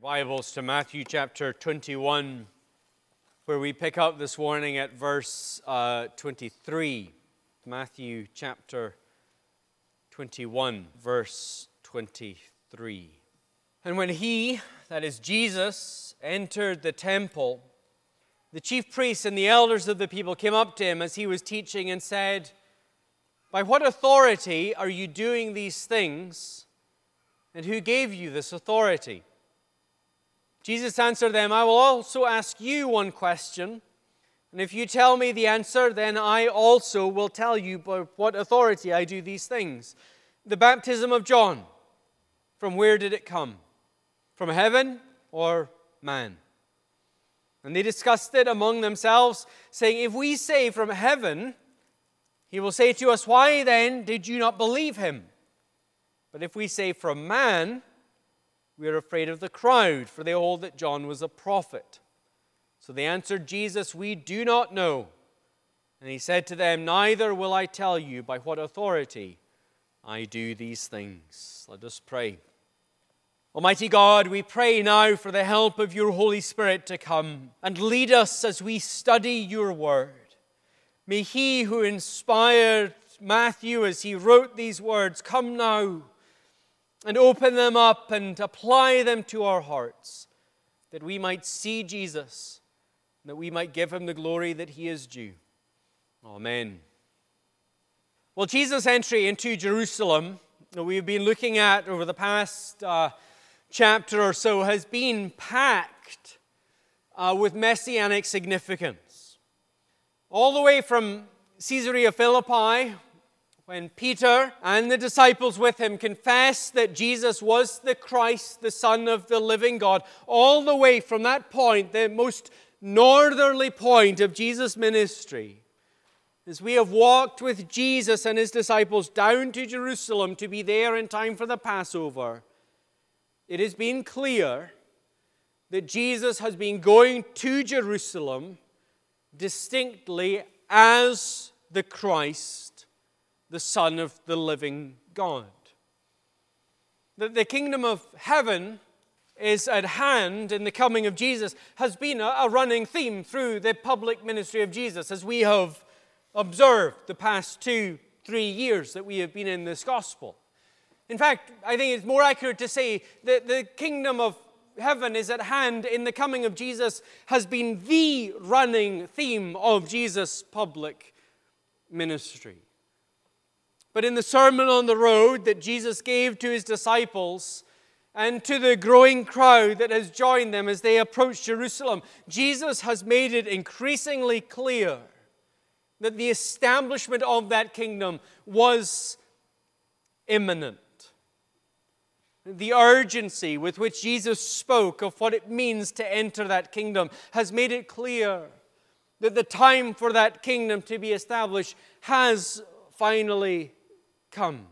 Bibles to Matthew chapter 21, where we pick up this morning at verse 23. Matthew chapter 21, verse 23. And when he, that is Jesus, entered the temple, the chief priests and the elders of the people came up to him as he was teaching and said, "By what authority are you doing these things, and who gave you this authority?" Jesus answered them, "I will also ask you one question, and if you tell me the answer, then I also will tell you by what authority I do these things. The baptism of John, from where did it come? From heaven or man?" And they discussed it among themselves, saying, "If we say from heaven, he will say to us, 'Why then did you not believe him?' But if we say from man, we are afraid of the crowd, for they hold that John was a prophet." So they answered Jesus, "We do not know." And he said to them, "Neither will I tell you by what authority I do these things." Let us pray. Almighty God, we pray now for the help of your Holy Spirit to come and lead us as we study your word. May he who inspired Matthew as he wrote these words come now and open them up and apply them to our hearts, that we might see Jesus, and that we might give him the glory that he is due. Amen. Well, Jesus' entry into Jerusalem, that we've been looking at over the past chapter or so, has been packed with messianic significance. All the way from Caesarea Philippi, when Peter and the disciples with him confessed that Jesus was the Christ, the Son of the living God, all the way from that point, the most northerly point of Jesus' ministry, as we have walked with Jesus and his disciples down to Jerusalem to be there in time for the Passover, it has been clear that Jesus has been going to Jerusalem distinctly as the Christ, the Son of the living God. That the kingdom of heaven is at hand in the coming of Jesus has been a running theme through the public ministry of Jesus, as we have observed the past 2-3 years that we have been in this gospel. In fact, I think it's more accurate to say that the kingdom of heaven is at hand in the coming of Jesus has been the running theme of Jesus' public ministry. But in the Sermon on the Road that Jesus gave to his disciples and to the growing crowd that has joined them as they approach Jerusalem, Jesus has made it increasingly clear that the establishment of that kingdom was imminent. The urgency with which Jesus spoke of what it means to enter that kingdom has made it clear that the time for that kingdom to be established has finally come.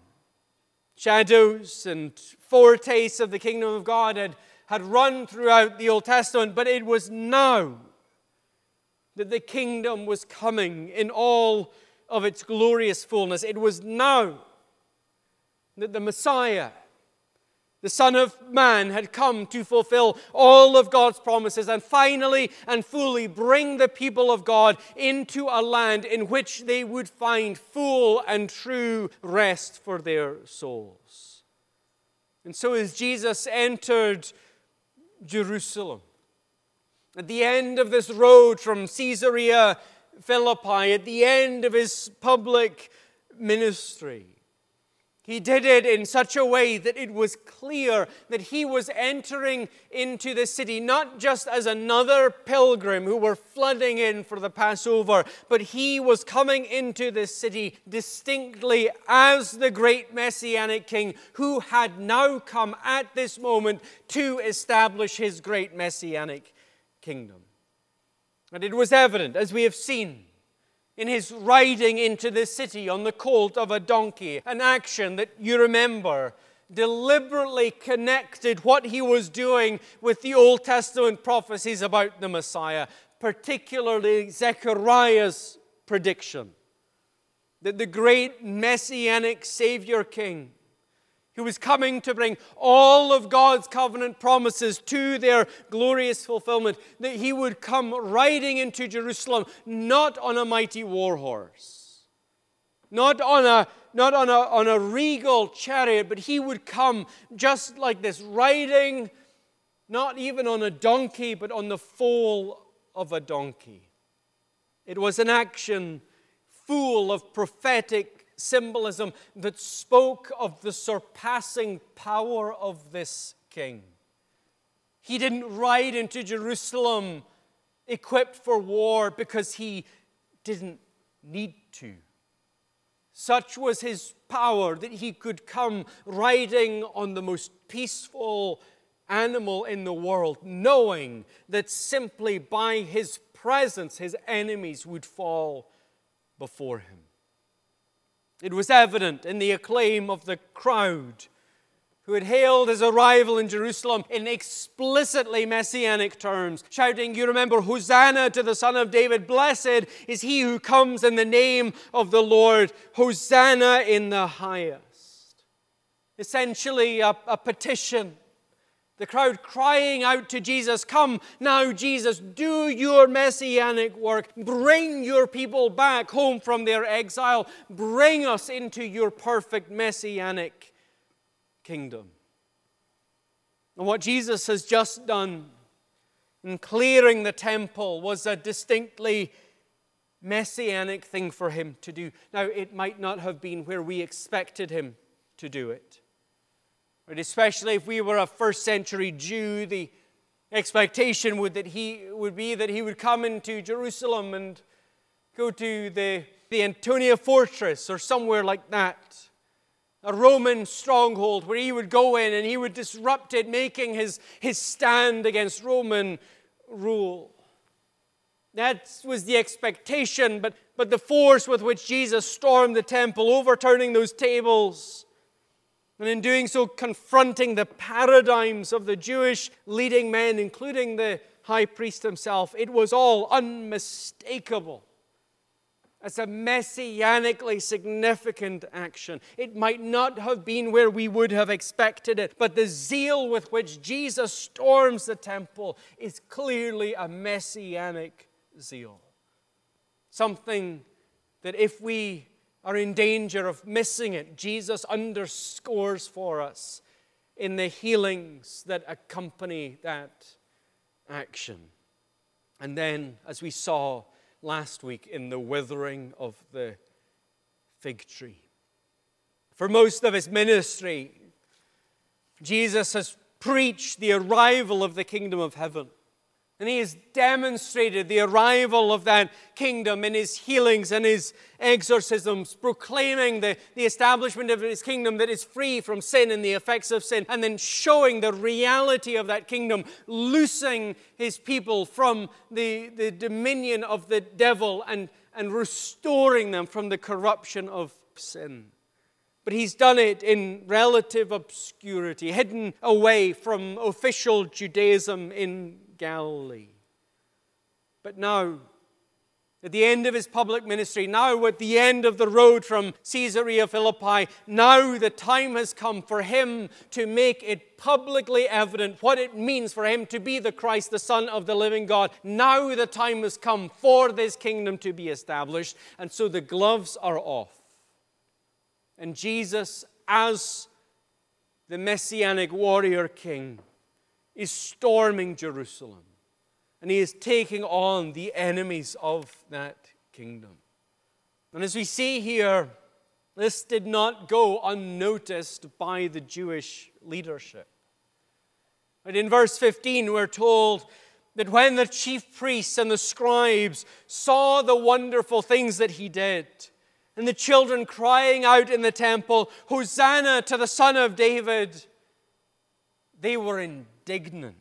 Shadows and foretastes of the kingdom of God had run throughout the Old Testament, but it was now that the kingdom was coming in all of its glorious fullness. It was now that the Messiah, the Son of Man, had come to fulfill all of God's promises and finally and fully bring the people of God into a land in which they would find full and true rest for their souls. And so as Jesus entered Jerusalem, at the end of this road from Caesarea Philippi, at the end of his public ministry, he did it in such a way that it was clear that he was entering into the city not just as another pilgrim who were flooding in for the Passover, but he was coming into this city distinctly as the great Messianic King who had now come at this moment to establish his great Messianic kingdom. And it was evident, as we have seen, in his riding into the city on the colt of a donkey, an action that you remember deliberately connected what he was doing with the Old Testament prophecies about the Messiah, particularly Zechariah's prediction that the great Messianic Savior King He was coming to bring all of God's covenant promises to their glorious fulfillment. That he would come riding into Jerusalem, not on a mighty war horse, not on a regal chariot, but he would come just like this, riding not even on a donkey, but on the foal of a donkey. It was an action full of prophetic symbolism that spoke of the surpassing power of this king. He didn't ride into Jerusalem equipped for war because he didn't need to. Such was his power that he could come riding on the most peaceful animal in the world, knowing that simply by his presence his enemies would fall before him. It was evident in the acclaim of the crowd who had hailed his arrival in Jerusalem in explicitly messianic terms, shouting, you remember, Hosanna to the Son of David, blessed is he who comes in the name of the Lord, Hosanna in the highest. Essentially a petition. The crowd crying out to Jesus, come now, Jesus, do your messianic work. Bring your people back home from their exile. Bring us into your perfect messianic kingdom. And what Jesus has just done in clearing the temple was a distinctly messianic thing for him to do. Now, it might not have been where we expected him to do it. But especially if we were a first century Jew, the expectation would be that he would come into Jerusalem and go to the Antonia fortress or somewhere like that, a Roman stronghold where he would go in and he would disrupt it, making his stand against Roman rule. That was the expectation, but the force with which Jesus stormed the temple, overturning those tables, and in doing so, confronting the paradigms of the Jewish leading men, including the high priest himself, it was all unmistakable as a messianically significant action. It might not have been where we would have expected it, but the zeal with which Jesus storms the temple is clearly a messianic zeal. Something that if we are in danger of missing it, Jesus underscores for us in the healings that accompany that action. And then, as we saw last week, in the withering of the fig tree. For most of his ministry, Jesus has preached the arrival of the kingdom of heaven. And he has demonstrated the arrival of that kingdom in his healings and his exorcisms, proclaiming the establishment of his kingdom that is free from sin and the effects of sin, and then showing the reality of that kingdom, loosing his people from the dominion of the devil and restoring them from the corruption of sin. But he's done it in relative obscurity, hidden away from official Judaism in Galilee. But now, at the end of his public ministry, now at the end of the road from Caesarea Philippi, now the time has come for him to make it publicly evident what it means for him to be the Christ, the Son of the living God. Now the time has come for this kingdom to be established, and so the gloves are off. And Jesus, as the Messianic warrior king, is storming Jerusalem. And he is taking on the enemies of that kingdom. And as we see here, this did not go unnoticed by the Jewish leadership. But in verse 15, we're told that when the chief priests and the scribes saw the wonderful things that he did, and the children crying out in the temple, Hosanna to the Son of David, they were indignant.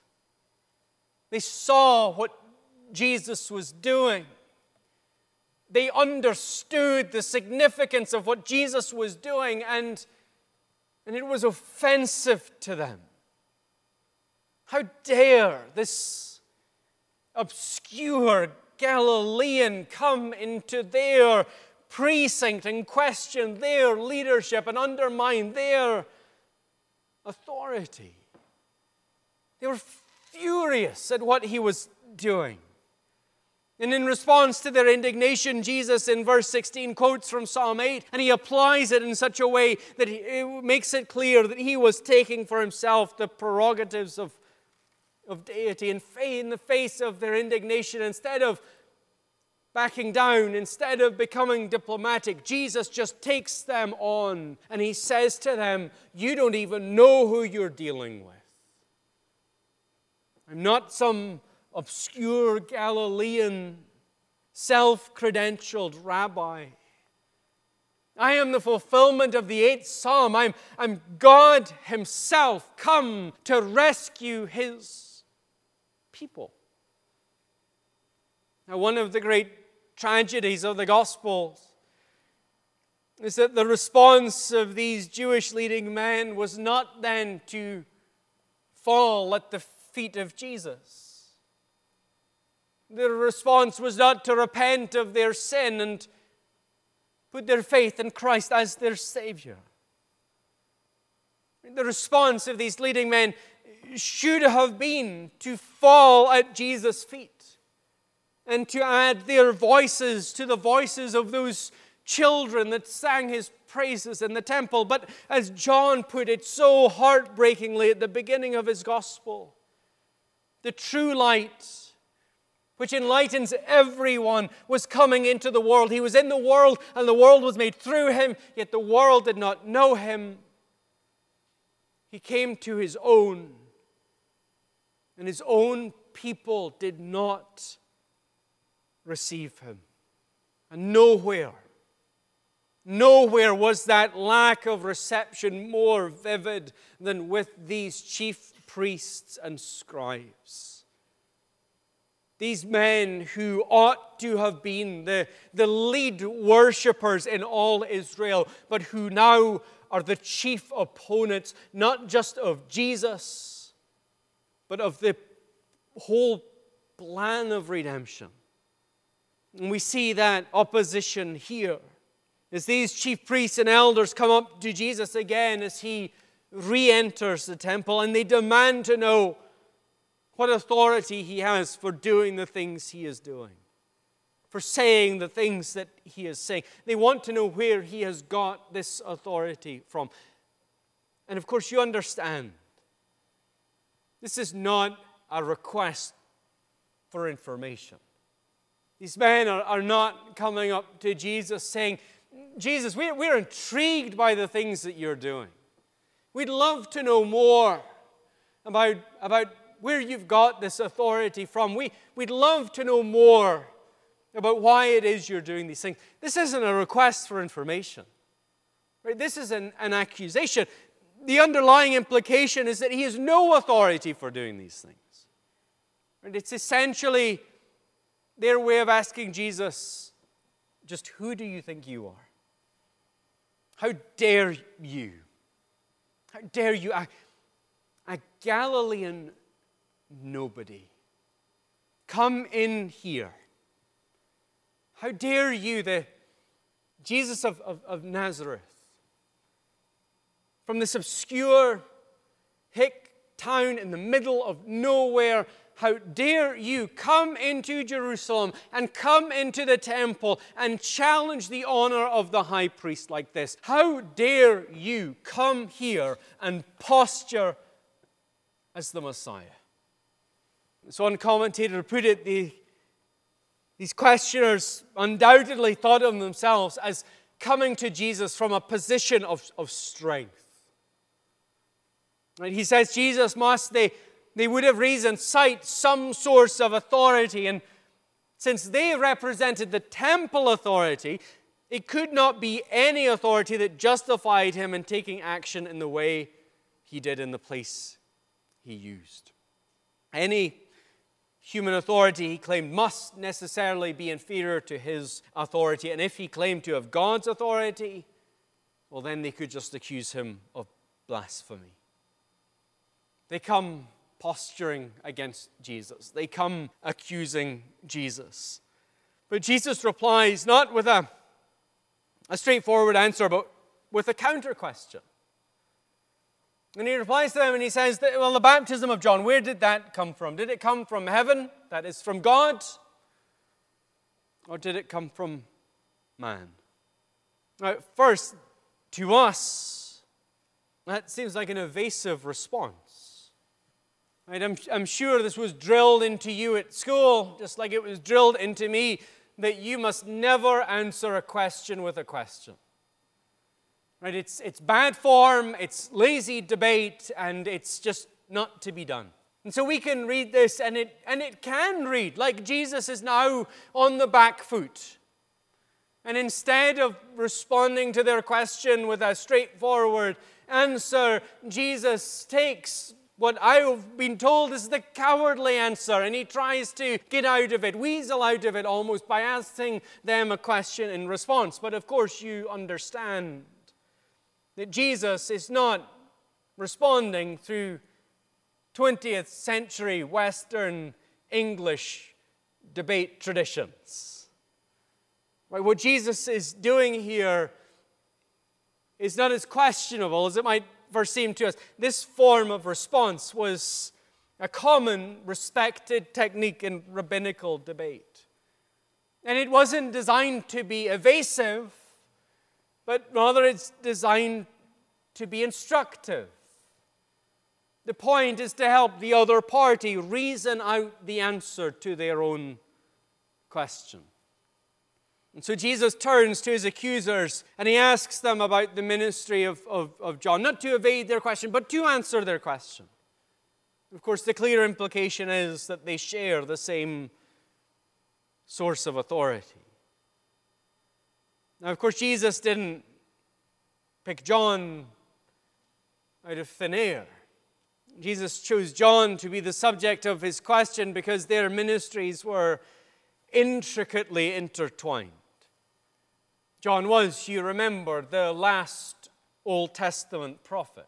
They saw what Jesus was doing. They understood the significance of what Jesus was doing, and it was offensive to them. How dare this obscure Galilean come into their precinct and question their leadership and undermine their authority. They were furious at what he was doing. And in response to their indignation, Jesus in verse 16 quotes from Psalm 8, and he applies it in such a way that it makes it clear that he was taking for himself the prerogatives of deity. And in the face of their indignation, instead of backing down, instead of becoming diplomatic, Jesus just takes them on and he says to them, you don't even know who you're dealing with. I'm not some obscure Galilean, self-credentialed rabbi. I am the fulfillment of the 8th Psalm. I'm God himself come to rescue his people. Now, one of the great tragedies of the Gospels is that the response of these Jewish leading men was not then to fall at the feet of Jesus. Their response was not to repent of their sin and put their faith in Christ as their Savior. The response of these leading men should have been to fall at Jesus' feet and to add their voices to the voices of those children that sang his praises in the temple. But as John put it so heartbreakingly at the beginning of his gospel, the true light, which enlightens everyone, was coming into the world. He was in the world, and the world was made through him, yet the world did not know him. He came to his own, and his own people did not receive him. And nowhere was that lack of reception more vivid than with these chief priests and scribes. These men who ought to have been the lead worshippers in all Israel, but who now are the chief opponents, not just of Jesus, but of the whole plan of redemption. And we see that opposition here as these chief priests and elders come up to Jesus again as he re-enters the temple, and they demand to know what authority he has for doing the things he is doing, for saying the things that he is saying. They want to know where he has got this authority from. And of course, you understand, this is not a request for information. These men are not coming up to Jesus saying, Jesus, we're intrigued by the things that you're doing. We'd love to know more about where you've got this authority from. We'd love to know more about why it is you're doing these things. This isn't a request for information. Right? This is an accusation. The underlying implication is that he has no authority for doing these things. Right? It's essentially their way of asking Jesus, just who do you think you are? How dare you? How dare you? A Galilean nobody. Come in here. How dare you, the Jesus of Nazareth, from this obscure hick town in the middle of nowhere, how dare you come into Jerusalem and come into the temple and challenge the honor of the high priest like this? How dare you come here and posture as the Messiah? So one commentator put it, these questioners undoubtedly thought of themselves as coming to Jesus from a position of strength. Right? He says Jesus must, they would have reason, cite some source of authority. And since they represented the temple authority, it could not be any authority that justified him in taking action in the way he did in the place he used. Any human authority, he claimed, must necessarily be inferior to his authority. And if he claimed to have God's authority, well, then they could just accuse him of blasphemy. They come posturing against Jesus. They come accusing Jesus. But Jesus replies not with a straightforward answer, but with a counter question. And he replies to them and he says, well, the baptism of John, where did that come from? Did it come from heaven, that is from God? Or did it come from man? Now, first, to us, that seems like an evasive response. Right? I'm sure this was drilled into you at school, just like it was drilled into me, that you must never answer a question with a question. Right? It's bad form, it's lazy debate, and it's just not to be done. And so we can read this, and it can read like Jesus is now on the back foot. And instead of responding to their question with a straightforward answer, Jesus takes what I've been told is the cowardly answer, and he tries to get out of it, weasel out of it almost by asking them a question in response. But of course you understand that Jesus is not responding through 20th century Western English debate traditions. Right? What Jesus is doing here is not as questionable as it might first seem to us. This form of response was a common, respected technique in rabbinical debate. And it wasn't designed to be evasive, but rather it's designed to be instructive. The point is to help the other party reason out the answer to their own question. And so Jesus turns to his accusers and he asks them about the ministry of John, not to evade their question, but to answer their question. Of course, the clear implication is that they share the same source of authority. Now, of course, Jesus didn't pick John out of thin air. Jesus chose John to be the subject of his question because their ministries were intricately intertwined. John was, you remember, the last Old Testament prophet.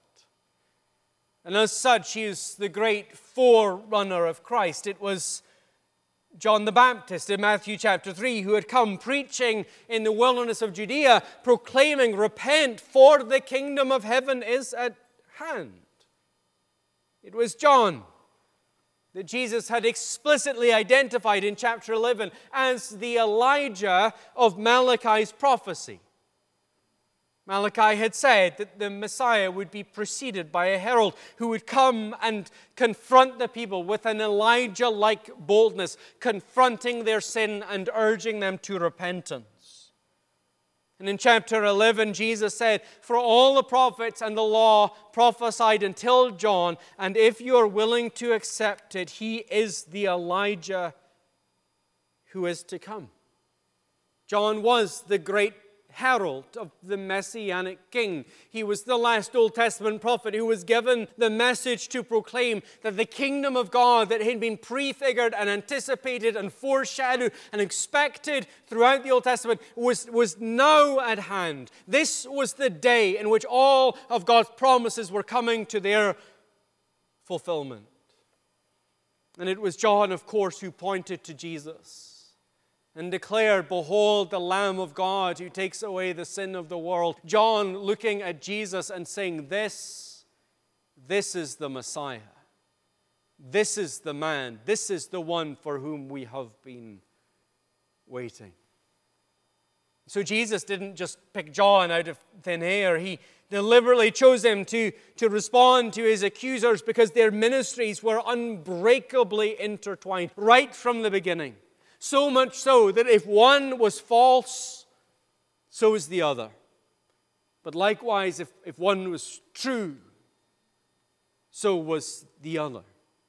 And as such, he is the great forerunner of Christ. It was John the Baptist in Matthew chapter 3, who had come preaching in the wilderness of Judea, proclaiming, repent, for the kingdom of heaven is at hand. It was John that Jesus had explicitly identified in chapter 11 as the Elijah of Malachi's prophecy. Malachi had said that the Messiah would be preceded by a herald who would come and confront the people with an Elijah-like boldness, confronting their sin and urging them to repentance. And in chapter 11, Jesus said, for all the prophets and the law prophesied until John, and if you are willing to accept it, he is the Elijah who is to come. John was the great herald of the Messianic King. He was the last Old Testament prophet who was given the message to proclaim that the kingdom of God that had been prefigured and anticipated and foreshadowed and expected throughout the Old Testament was now at hand. This was the day in which all of God's promises were coming to their fulfillment. And it was John, of course, who pointed to Jesus and declared, behold, the Lamb of God who takes away the sin of the world. John looking at Jesus and saying, this is the Messiah. This is the man. This is the one for whom we have been waiting. So Jesus didn't just pick John out of thin air. He deliberately chose him to respond to his accusers because their ministries were unbreakably intertwined right from the beginning. So much so that if one was false, so is the other. But likewise, if one was true, so was the other.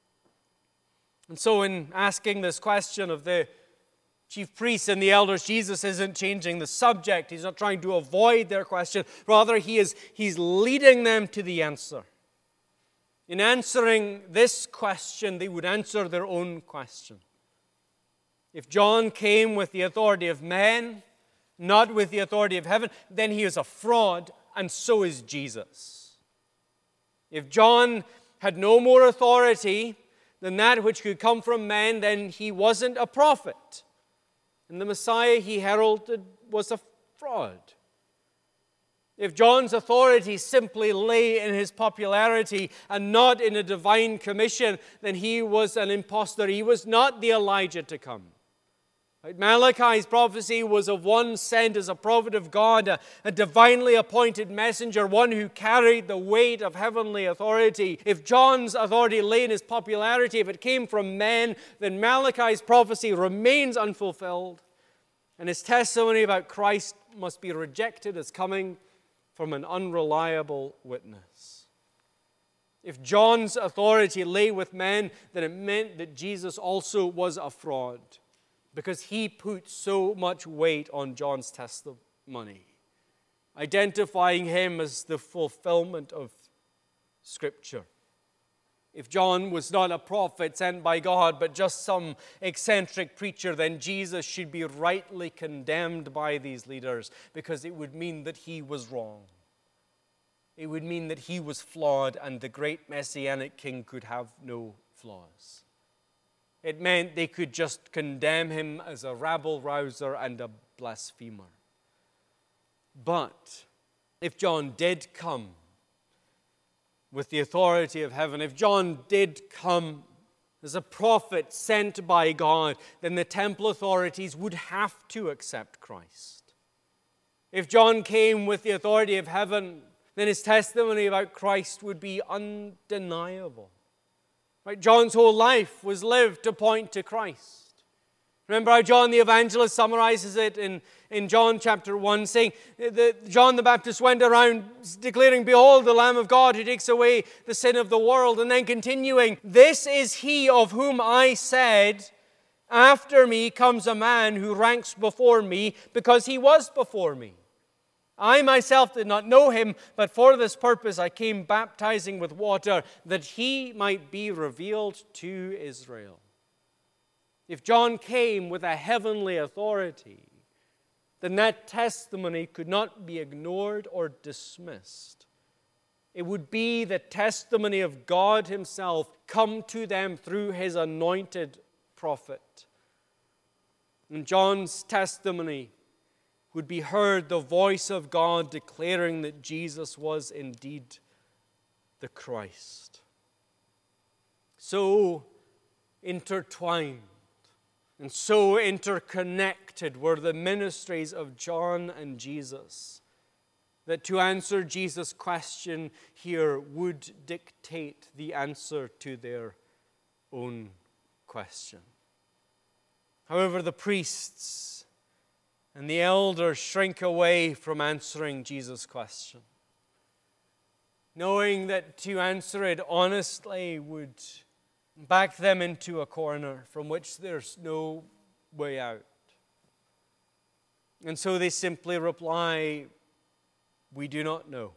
And so in asking this question of the chief priests and the elders, Jesus isn't changing the subject. He's not trying to avoid their question. Rather, he's leading them to the answer. In answering this question, they would answer their own question. If John came with the authority of man, not with the authority of heaven, then he is a fraud, and so is Jesus. If John had no more authority than that which could come from man, then he wasn't a prophet. And the Messiah he heralded was a fraud. If John's authority simply lay in his popularity and not in a divine commission, then he was an impostor. He was not the Elijah to come. Malachi's prophecy was of one sent as a prophet of God, a divinely appointed messenger, one who carried the weight of heavenly authority. If John's authority lay in his popularity, if it came from men, then Malachi's prophecy remains unfulfilled, and his testimony about Christ must be rejected as coming from an unreliable witness. If John's authority lay with men, then it meant that Jesus also was a fraud, because he put so much weight on John's testimony, identifying him as the fulfillment of Scripture. If John was not a prophet sent by God, but just some eccentric preacher, then Jesus should be rightly condemned by these leaders, because it would mean that he was wrong. It would mean that he was flawed, and the great Messianic King could have no flaws. It meant they could just condemn him as a rabble-rouser and a blasphemer. But if John did come with the authority of heaven, if John did come as a prophet sent by God, then the temple authorities would have to accept Christ. If John came with the authority of heaven, then his testimony about Christ would be undeniable. Right? John's whole life was lived to point to Christ. Remember how John the Evangelist summarizes it in John chapter 1, saying that John the Baptist went around declaring, "Behold, the Lamb of God who takes away the sin of the world," and then continuing, "This is he of whom I said, after me comes a man who ranks before me, because he was before me. I myself did not know him, but for this purpose I came baptizing with water, that he might be revealed to Israel." If John came with a heavenly authority, then that testimony could not be ignored or dismissed. It would be the testimony of God himself come to them through his anointed prophet. In John's testimony would be heard the voice of God declaring that Jesus was indeed the Christ. So intertwined and so interconnected were the ministries of John and Jesus, that to answer Jesus' question here would dictate the answer to their own question. However, the priests and the elders shrink away from answering Jesus' question, knowing that to answer it honestly would back them into a corner from which there's no way out. And so they simply reply, "We do not know."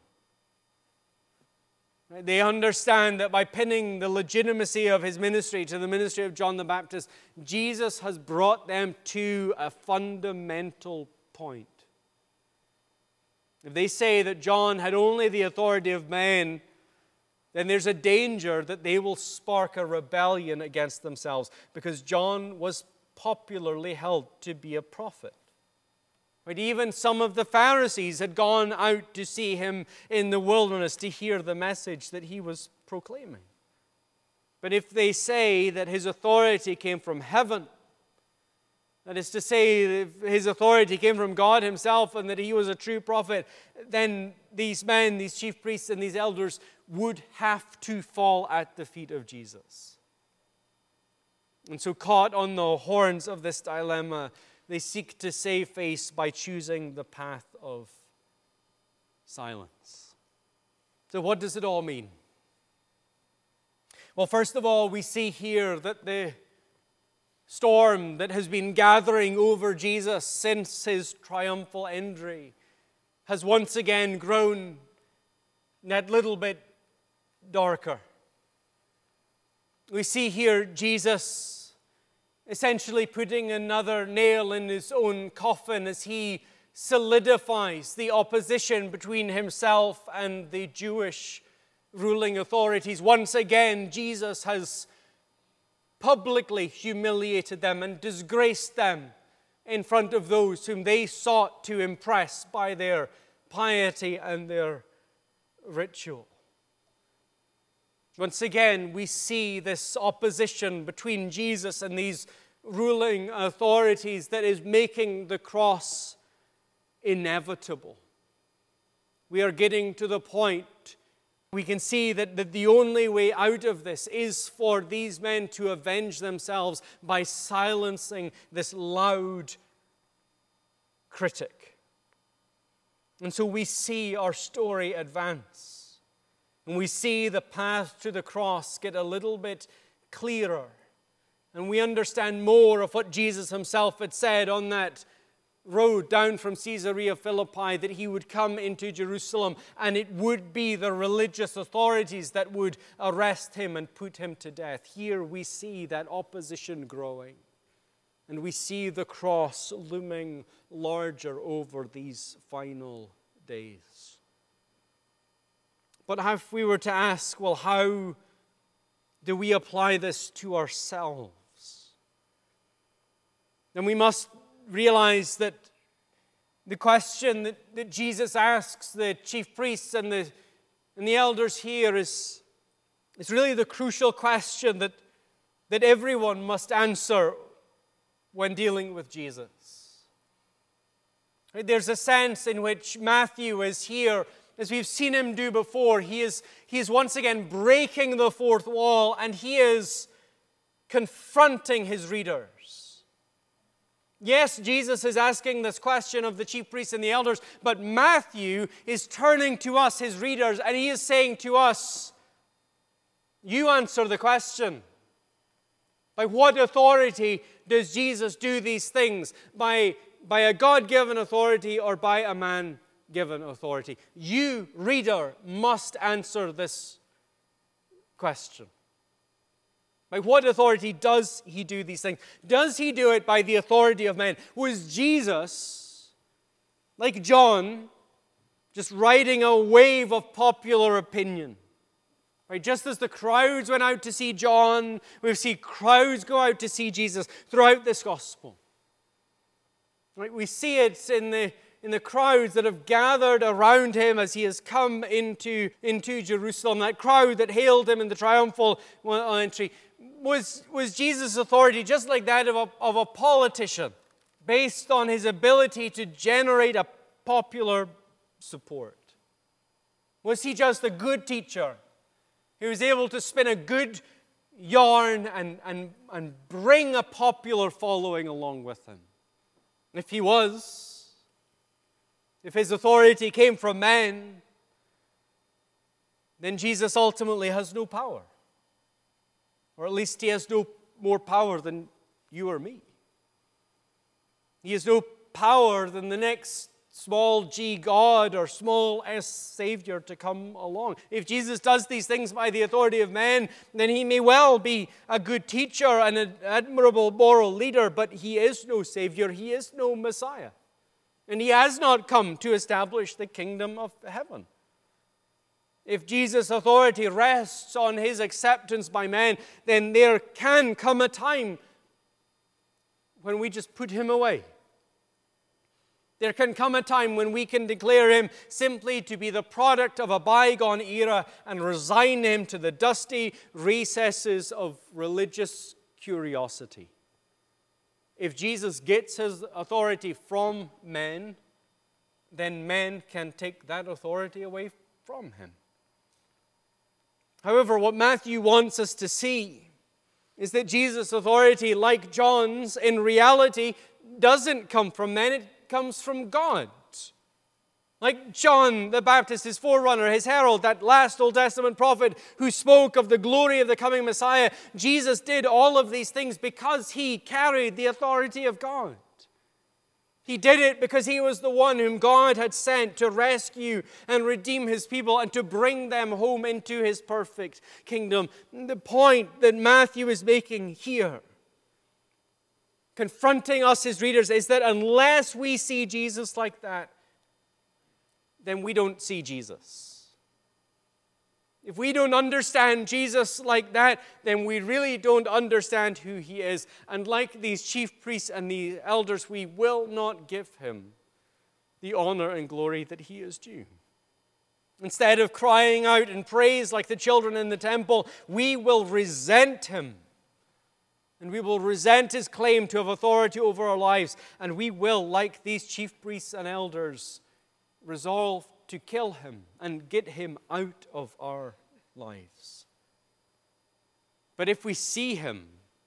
They understand that by pinning the legitimacy of his ministry to the ministry of John the Baptist, Jesus has brought them to a fundamental point. If they say that John had only the authority of men, then there's a danger that they will spark a rebellion against themselves, because John was popularly held to be a prophet. But even some of the Pharisees had gone out to see him in the wilderness to hear the message that he was proclaiming. But if they say that his authority came from heaven, that is to say, if his authority came from God himself and that he was a true prophet, then these men, these chief priests and these elders would have to fall at the feet of Jesus. And so, caught on the horns of this dilemma, they seek to save face by choosing the path of silence. So what does it all mean? Well, first of all, we see here that the storm that has been gathering over Jesus since his triumphal entry has once again grown that little bit darker. We see here Jesus essentially putting another nail in his own coffin as he solidifies the opposition between himself and the Jewish ruling authorities. Once again, Jesus has publicly humiliated them and disgraced them in front of those whom they sought to impress by their piety and their ritual. Once again, we see this opposition between Jesus and these ruling authorities that is making the cross inevitable. We are getting to the point we can see that the only way out of this is for these men to avenge themselves by silencing this loud critic. And so we see our story advance. And we see the path to the cross get a little bit clearer. And we understand more of what Jesus himself had said on that road down from Caesarea Philippi, that he would come into Jerusalem and it would be the religious authorities that would arrest him and put him to death. Here we see that opposition growing, and we see the cross looming larger over these final days. But if we were to ask, well, how do we apply this to ourselves? Then we must realize that the question that Jesus asks the chief priests and the elders here is really the crucial question that everyone must answer when dealing with Jesus. Right? There's a sense in which Matthew is here, as we've seen him do before. He is once again breaking the fourth wall, and he is confronting his readers. Yes, Jesus is asking this question of the chief priests and the elders, but Matthew is turning to us, his readers, and he is saying to us, you answer the question. By what authority does Jesus do these things? By a God-given authority or by a man-given authority? You, reader, must answer this question. By what authority does he do these things? Does he do it by the authority of man? Was Jesus, like John, just riding a wave of popular opinion? Right? Just as the crowds went out to see John, we see crowds go out to see Jesus throughout this gospel. Right? We see it in the crowds that have gathered around him as he has come into Jerusalem. That crowd that hailed him in the triumphal entry. Was Jesus' authority just like that of a politician, based on his ability to generate a popular support? Was he just a good teacher who was able to spin a good yarn and bring a popular following along with him? If he was, if his authority came from man, then Jesus ultimately has no power. Or at least he has no more power than you or me. He has no power than the next small g God or small s Savior to come along. If Jesus does these things by the authority of man, then he may well be a good teacher and an admirable moral leader, but he is no Savior, he is no Messiah. And he has not come to establish the kingdom of heaven. If Jesus' authority rests on his acceptance by man, then there can come a time when we just put him away. There can come a time when we can declare him simply to be the product of a bygone era and resign him to the dusty recesses of religious curiosity. If Jesus gets his authority from men, then men can take that authority away from him. However, what Matthew wants us to see is that Jesus' authority, like John's, in reality doesn't come from men, it comes from God. Like John the Baptist, his forerunner, his herald, that last Old Testament prophet who spoke of the glory of the coming Messiah, Jesus did all of these things because he carried the authority of God. He did it because he was the one whom God had sent to rescue and redeem his people and to bring them home into his perfect kingdom. The point that Matthew is making here, confronting us, his readers, is that unless we see Jesus like that, then we don't see Jesus. If we don't understand Jesus like that, then we really don't understand who he is. And like these chief priests and the elders, we will not give him the honor and glory that he is due. Instead of crying out in praise like the children in the temple, we will resent him. And we will resent his claim to have authority over our lives. And we will, like these chief priests and elders, resolve to kill him and get him out of our lives. But if we see him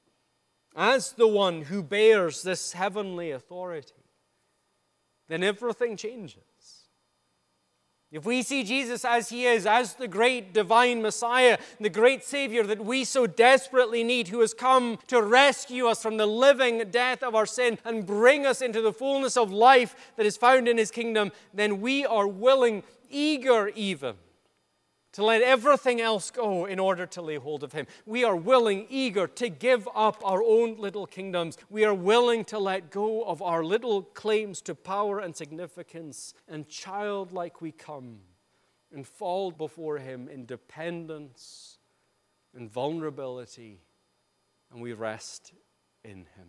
as the one who bears this heavenly authority, then everything changes. If we see Jesus as he is, as the great divine Messiah, the great Savior that we so desperately need, who has come to rescue us from the living death of our sin and bring us into the fullness of life that is found in his kingdom, then we are willing, eager even, to let everything else go in order to lay hold of him. We are willing, eager to give up our own little kingdoms. We are willing to let go of our little claims to power and significance, and childlike we come and fall before him in dependence and vulnerability, and we rest in him.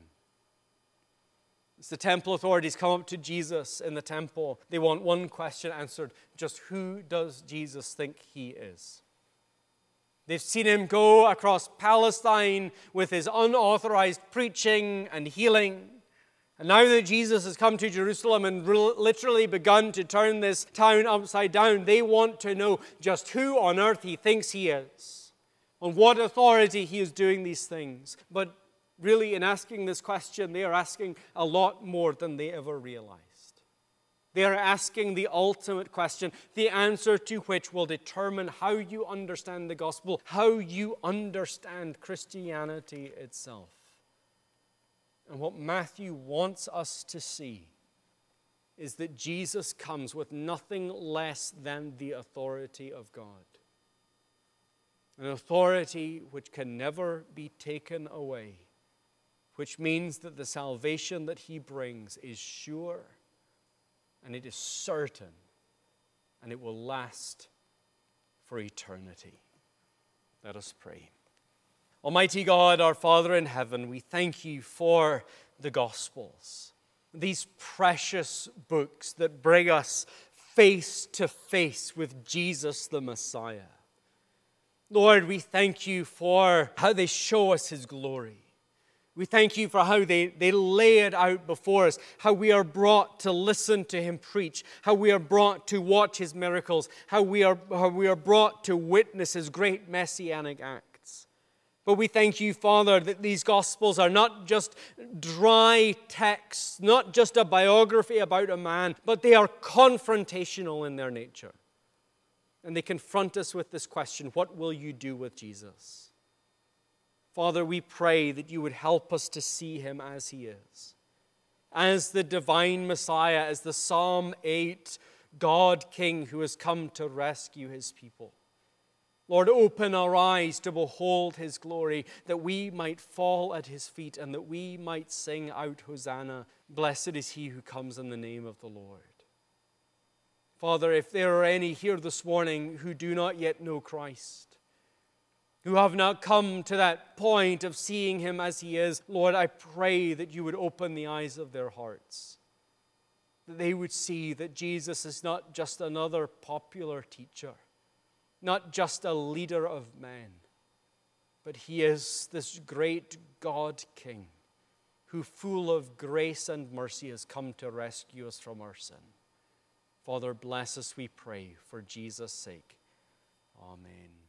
As the temple authorities come up to Jesus in the temple, they want one question answered: just who does Jesus think he is? They've seen him go across Palestine with his unauthorized preaching and healing. And now that Jesus has come to Jerusalem and literally begun to turn this town upside down, they want to know just who on earth he thinks he is, on what authority he is doing these things. But really, in asking this question, they are asking a lot more than they ever realized. They are asking the ultimate question, the answer to which will determine how you understand the gospel, how you understand Christianity itself. And what Matthew wants us to see is that Jesus comes with nothing less than the authority of God. An authority which can never be taken away, which means that the salvation that he brings is sure, and it is certain, and it will last for eternity. Let us pray. Almighty God, our Father in heaven, we thank you for the Gospels, these precious books that bring us face to face with Jesus the Messiah. Lord, we thank you for how they show us his glory. We thank you for how they lay it out before us, how we are brought to listen to him preach, how we are brought to watch his miracles, how we are brought to witness his great messianic acts. But we thank you, Father, that these Gospels are not just dry texts, not just a biography about a man, but they are confrontational in their nature. And they confront us with this question: what will you do with Jesus? Father, we pray that you would help us to see him as he is, as the divine Messiah, as the Psalm 8 God King who has come to rescue his people. Lord, open our eyes to behold his glory, that we might fall at his feet and that we might sing out, Hosanna, blessed is he who comes in the name of the Lord. Father, if there are any here this morning who do not yet know Christ, who have not come to that point of seeing him as he is, Lord, I pray that you would open the eyes of their hearts, that they would see that Jesus is not just another popular teacher, not just a leader of men, but he is this great God King who, full of grace and mercy, has come to rescue us from our sin. Father, bless us, we pray, for Jesus' sake. Amen.